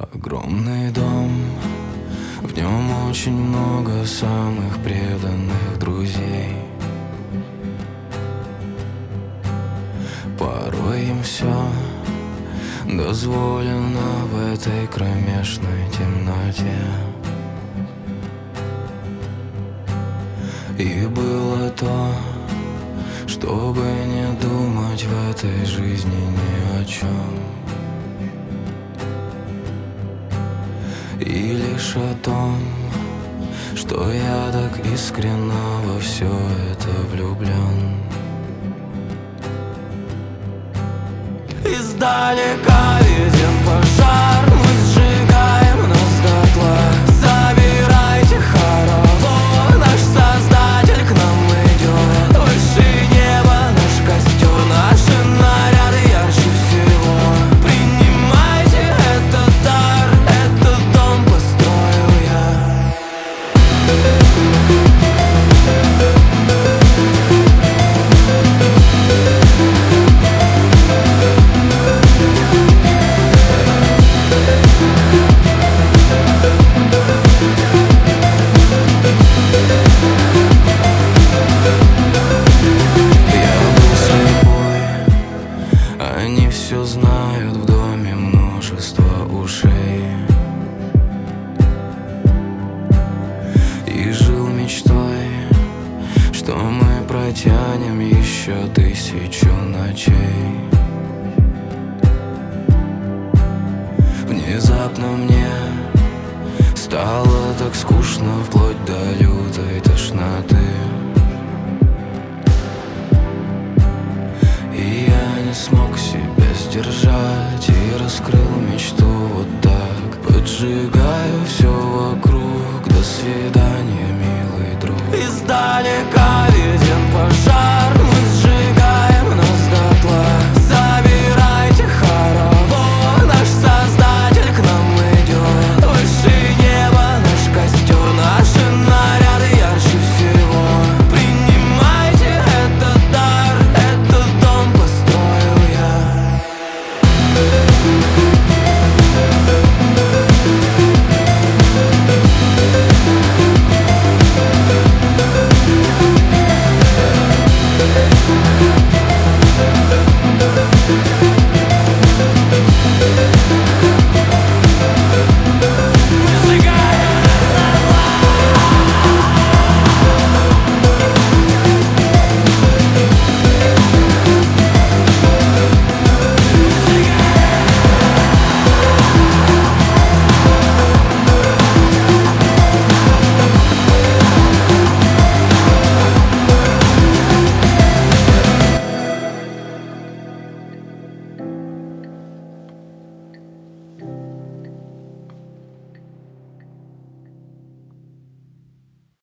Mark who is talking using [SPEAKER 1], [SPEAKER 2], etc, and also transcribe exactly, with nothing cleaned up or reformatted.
[SPEAKER 1] Огромный дом, в нем очень много самых преданных друзей. Порой им все дозволено в этой кромешной темноте. И было то, чтобы не думать в этой жизни ни о чем, и лишь о том, что я так искренно во все это влюблен. Издалека виден пожар, мы сжигаем нас дотла. Забирайте хоровод, наш создатель к нам идет. Выше неба наш костер, наши наряды ярче всего. Принимайте этот дар, этот дом построил я. Они все знают, в доме множество ушей. И жил мечтой, что мы протянем еще тысячу ночей. Внезапно мне стало так скучно, вплоть до лютой тошноты. И я не смог себя сдержать и раскрыл мечту вот так. Поджигаю все вокруг, до свидания, милый друг. Издалека